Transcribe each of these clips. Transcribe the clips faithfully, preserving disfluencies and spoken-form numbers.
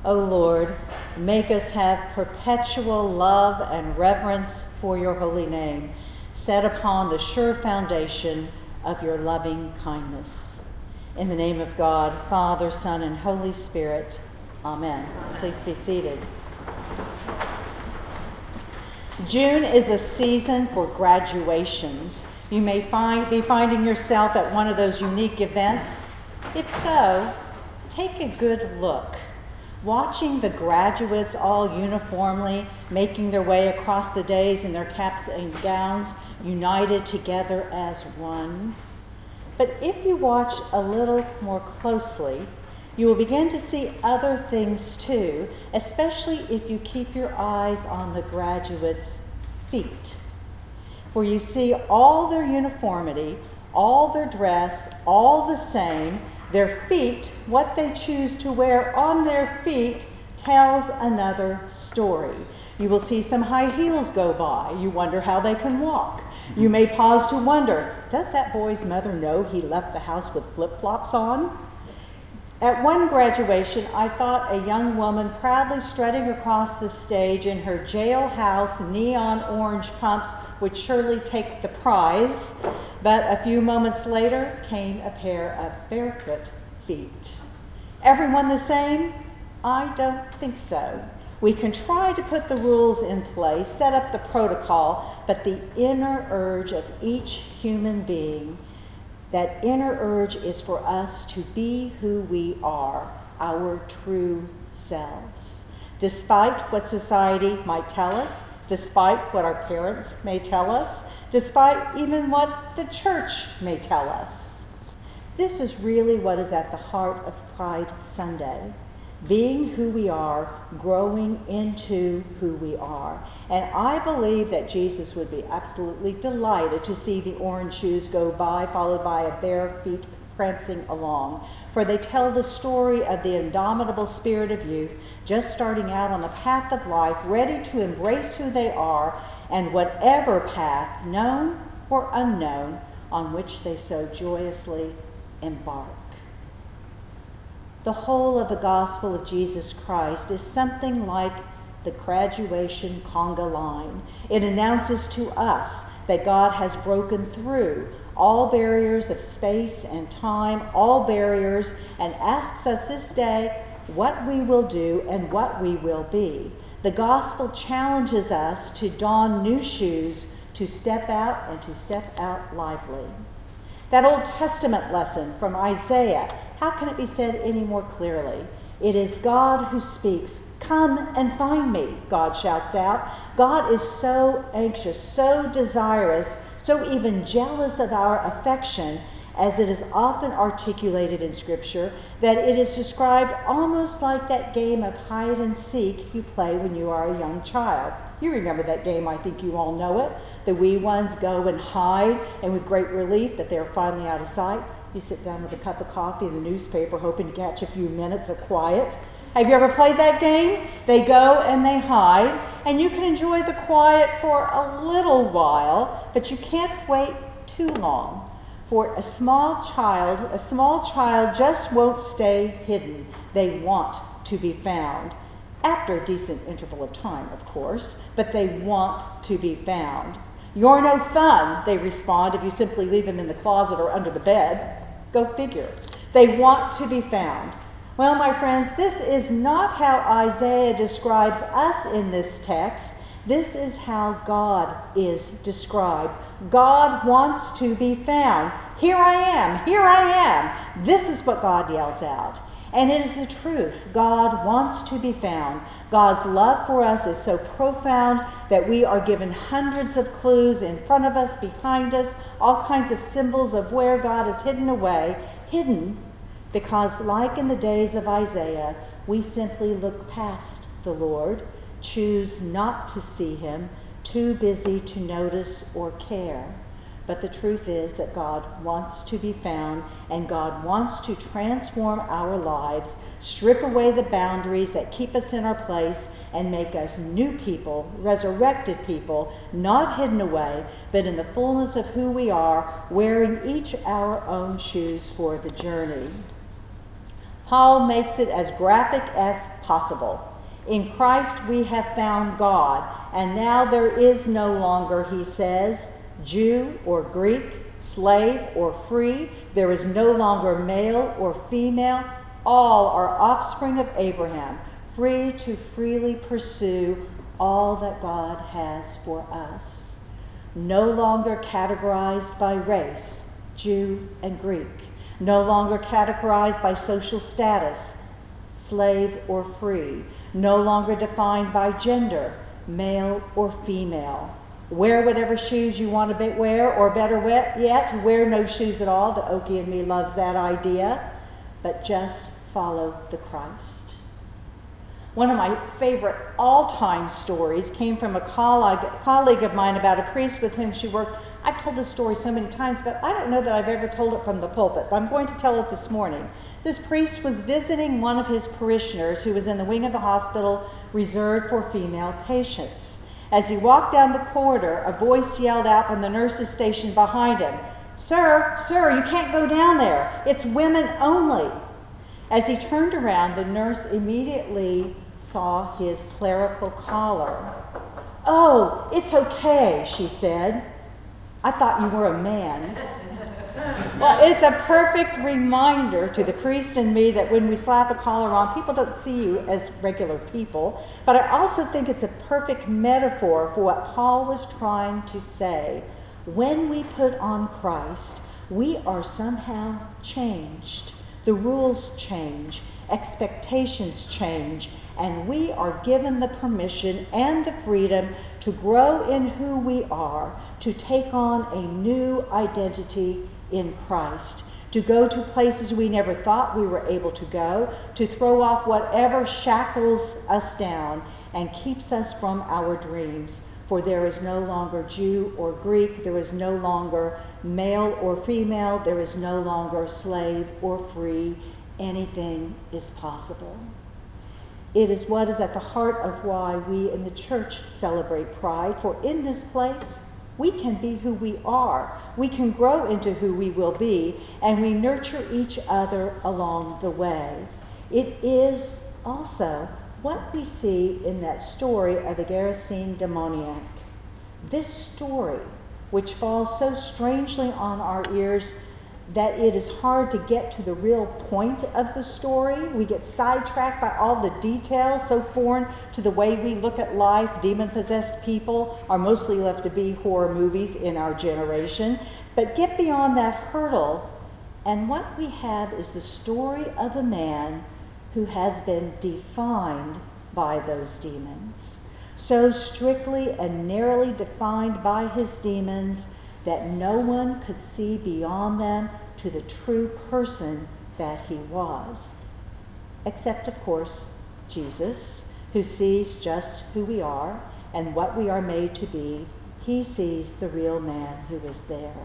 O Lord, make us have perpetual love and reverence for your holy name, set upon the sure foundation of your loving kindness. In the name of God, Father, Son, and Holy Spirit, amen. Amen. Please be seated. June is a season for graduations. You may find, be finding yourself at one of those unique events. If so, take a good look. Watching the graduates all uniformly making their way across the days in their caps and gowns, united together as one. But if you watch a little more closely, you will begin to see other things too, especially if you keep your eyes on the graduates' feet. For you see all their uniformity, all their dress, all the same. Their feet, what they choose to wear on their feet, tells another story. You will see some high heels go by. You wonder how they can walk. You may pause to wonder, does that boy's mother know he left the house with flip-flops on? At one graduation, I thought a young woman proudly strutting across the stage in her jailhouse neon orange pumps would surely take the prize, but a few moments later came a pair of barefoot feet. Everyone the same? I don't think so. We can try to put the rules in place, set up the protocol, but the inner urge of each human being, that inner urge is for us to be who we are, our true selves. Despite what society might tell us, despite what our parents may tell us, despite even what the church may tell us. This is really what is at the heart of Pride Sunday. Being who we are, growing into who we are. And I believe that Jesus would be absolutely delighted to see the orange shoes go by, followed by a bare feet prancing along. For they tell the story of the indomitable spirit of youth, just starting out on the path of life, ready to embrace who they are, and whatever path, known or unknown, on which they so joyously embark. The whole of the gospel of Jesus Christ is something like the graduation conga line. It announces to us that God has broken through all barriers of space and time, all barriers, and asks us this day what we will do and what we will be. The gospel challenges us to don new shoes, to step out and to step out lively. That Old Testament lesson from Isaiah, how can it be said any more clearly? It is God who speaks. Come and find me, God shouts out. God is so anxious, so desirous, so even jealous of our affection, as it is often articulated in Scripture, that it is described almost like that game of hide and seek you play when you are a young child. You remember that game, I think you all know it. The wee ones go and hide, and with great relief that they're finally out of sight, you sit down with a cup of coffee and the newspaper, hoping to catch a few minutes of quiet. Have you ever played that game? They go and they hide, and you can enjoy the quiet for a little while, but you can't wait too long. For a small child, a small child just won't stay hidden. They want to be found. After a decent interval of time, of course, but they want to be found. You're no fun, they respond, if you simply leave them in the closet or under the bed. Go figure. They want to be found. Well, my friends, this is not how Isaiah describes us in this text. This is how God is described. God wants to be found. Here I am, here I am. This is what God yells out. And it is the truth. God wants to be found. God's love for us is so profound that we are given hundreds of clues in front of us, behind us, all kinds of symbols of where God is hidden away, hidden because, like in the days of Isaiah, we simply look past the Lord, choose not to see him, too busy to notice or care. But the truth is that God wants to be found, and God wants to transform our lives, strip away the boundaries that keep us in our place, and make us new people, resurrected people, not hidden away, but in the fullness of who we are, wearing each our own shoes for the journey. Paul makes it as graphic as possible. In Christ we have found God, and now there is no longer, he says, Jew or Greek, slave or free. There is no longer male or female. All are offspring of Abraham, free to freely pursue all that God has for us. No longer categorized by race, Jew and Greek. No longer categorized by social status, slave or free. No longer defined by gender, male or female. Wear whatever shoes you want to wear, or better yet, wear no shoes at all. The Okie in me loves that idea, but just follow the Christ. One of my favorite all-time stories came from a colleague, colleague of mine about a priest with whom she worked. I've told this story so many times, but I don't know that I've ever told it from the pulpit, but I'm going to tell it this morning. This priest was visiting one of his parishioners who was in the wing of the hospital reserved for female patients. As he walked down the corridor, a voice yelled out from the nurse's station behind him, "Sir, sir, you can't go down there. It's women only." As he turned around, the nurse immediately saw his clerical collar. "Oh, it's okay," she said. "I thought you were a man." Well, it's a perfect reminder to the priest and me that when we slap a collar on, people don't see you as regular people. But I also think it's a perfect metaphor for what Paul was trying to say. When we put on Christ, we are somehow changed. The rules change, expectations change, and we are given the permission and the freedom to grow in who we are, to take on a new identity in Christ, to go to places we never thought we were able to go, to throw off whatever shackles us down and keeps us from our dreams. For there is no longer Jew or Greek, there is no longer male or female, there is no longer slave or free. Anything is possible. It is what is at the heart of why we in the church celebrate Pride, for in this place, we can be who we are. We can grow into who we will be, and we nurture each other along the way. It is also what we see in that story of the Gerasene demoniac. This story, which falls so strangely on our ears that it is hard to get to the real point of the story. We get sidetracked by all the details so foreign to the way we look at life. Demon-possessed people are mostly left to be horror movies in our generation. But get beyond that hurdle, and what we have is the story of a man who has been defined by those demons. So strictly and narrowly defined by his demons that no one could see beyond them to the true person that he was. Except, of course, Jesus, who sees just who we are and what we are made to be. He sees the real man who is there.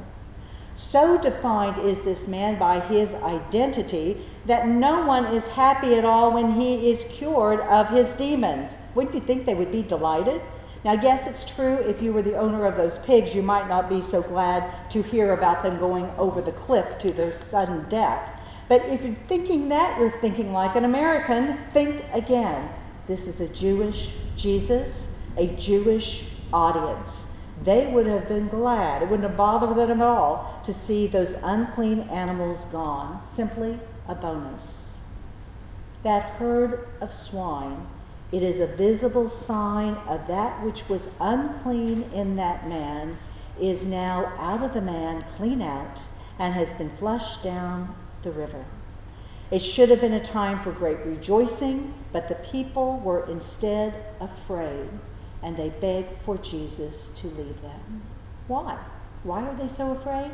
So defined is this man by his identity that no one is happy at all when he is cured of his demons. Wouldn't you think they would be delighted? Now, yes, it's true, if you were the owner of those pigs, you might not be so glad to hear about them going over the cliff to their sudden death. But if you're thinking that, you're thinking like an American. Think again. This is a Jewish Jesus, a Jewish audience. They would have been glad, it wouldn't have bothered them at all, to see those unclean animals gone. Simply a bonus. That herd of swine, it is a visible sign of that which was unclean in that man is now out of the man, clean out, and has been flushed down the river. It should have been a time for great rejoicing, but the people were instead afraid, and they begged for Jesus to leave them. Why? Why are they so afraid?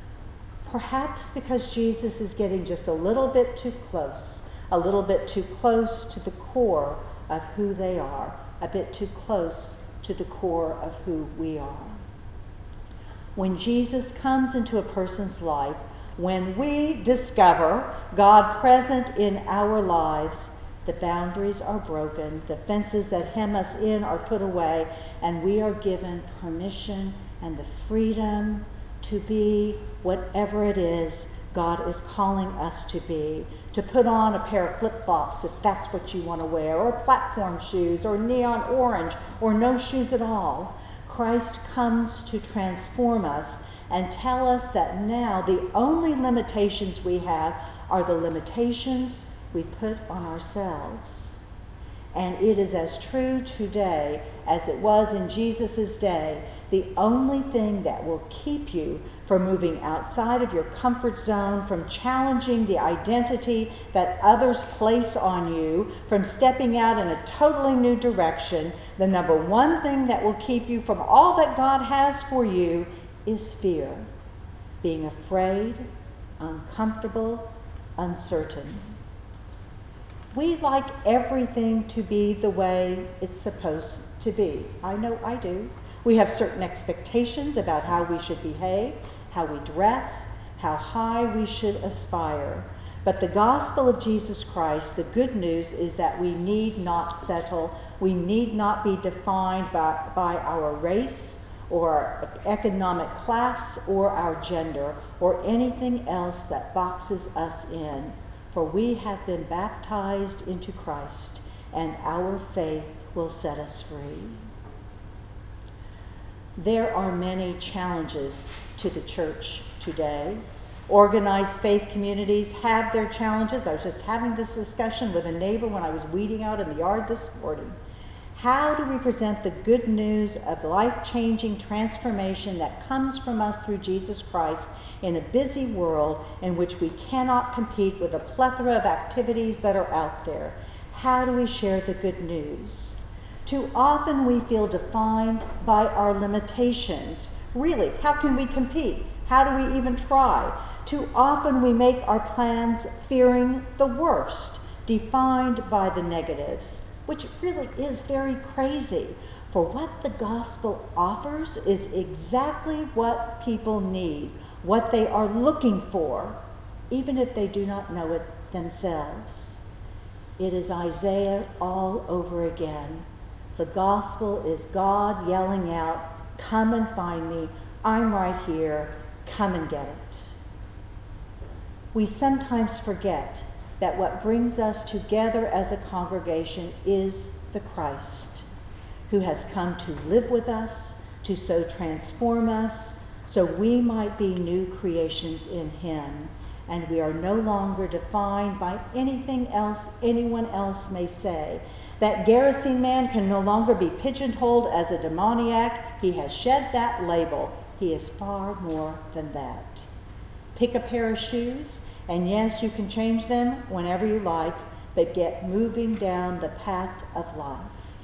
Perhaps because Jesus is getting just a little bit too close, a little bit too close to the core of who they are, a bit too close to the core of who we are. When Jesus comes into a person's life, when we discover God present in our lives, the boundaries are broken, the fences that hem us in are put away, and we are given permission and the freedom to be whatever it is God is calling us to be, to put on a pair of flip-flops if that's what you want to wear, or platform shoes, or neon orange, or no shoes at all. Christ comes to transform us and tell us that now the only limitations we have are the limitations we put on ourselves. And it is as true today as it was in Jesus' day. The only thing that will keep you from moving outside of your comfort zone, from challenging the identity that others place on you, from stepping out in a totally new direction, the number one thing that will keep you from all that God has for you is fear. Being afraid, uncomfortable, uncertain. We like everything to be the way it's supposed to be. I know I do. We have certain expectations about how we should behave, how we dress, how high we should aspire. But the gospel of Jesus Christ, the good news is that we need not settle. We need not be defined by, by our race or our economic class or our gender or anything else that boxes us in. For we have been baptized into Christ, and our faith will set us free. There are many challenges to the church today. Organized faith communities have their challenges. I was just having this discussion with a neighbor when I was weeding out in the yard this morning. How do we present the good news of life-changing transformation that comes from us through Jesus Christ in a busy world in which we cannot compete with a plethora of activities that are out there? How do we share the good news? Too often we feel defined by our limitations. Really, how can we compete? How do we even try? Too often we make our plans fearing the worst, defined by the negatives, which really is very crazy. For what the gospel offers is exactly what people need, what they are looking for, even if they do not know it themselves. It is Isaiah all over again. The gospel is God yelling out, "Come and find me. I'm right here. Come and get it." We sometimes forget that what brings us together as a congregation is the Christ, who has come to live with us, to so transform us, so we might be new creations in him, and we are no longer defined by anything else anyone else may say. That Gerasene man can no longer be pigeonholed as a demoniac. He has shed that label. He is far more than that. Pick a pair of shoes, and yes, you can change them whenever you like, but get moving down the path of life.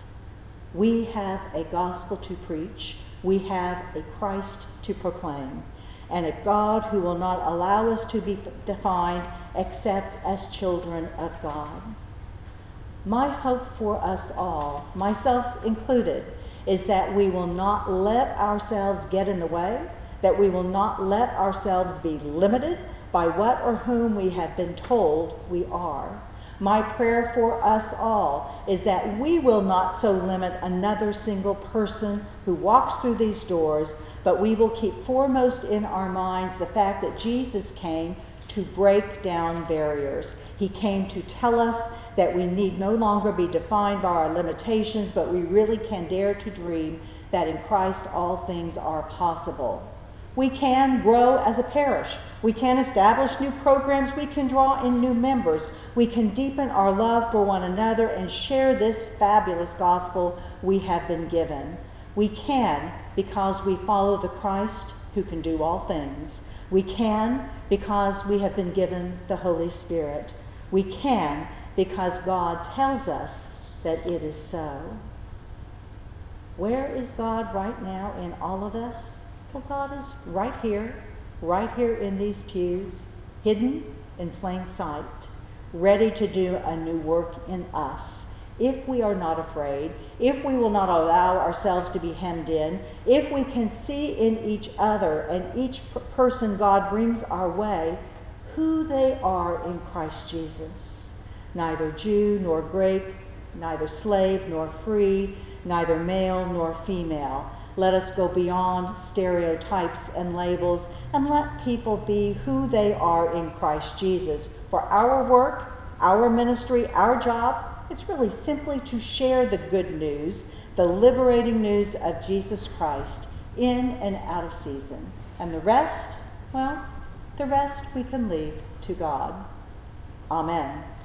We have a gospel to preach. We have a Christ to proclaim, and a God who will not allow us to be defined except as children of God. My hope for us all, myself included, is that we will not let ourselves get in the way, that we will not let ourselves be limited by what or whom we have been told we are. My prayer for us all is that we will not so limit another single person who walks through these doors, but we will keep foremost in our minds the fact that Jesus came to break down barriers. He came to tell us that we need no longer be defined by our limitations, but we really can dare to dream that in Christ all things are possible. We can grow as a parish. We can establish new programs. We can draw in new members. We can deepen our love for one another and share this fabulous gospel we have been given. We can because we follow the Christ who can do all things. We can because we have been given the Holy Spirit. We can because God tells us that it is so. Where is God right now in all of us? Well, God is right here, right here in these pews, hidden in plain sight, ready to do a new work in us. If we are not afraid, if we will not allow ourselves to be hemmed in, if we can see in each other and each person God brings our way who they are in Christ Jesus. Neither Jew nor Greek, neither slave nor free, neither male nor female. Let us go beyond stereotypes and labels and let people be who they are in Christ Jesus. For our work, our ministry, our job, it's really simply to share the good news, the liberating news of Jesus Christ in and out of season. And the rest, well, the rest we can leave to God. Amen.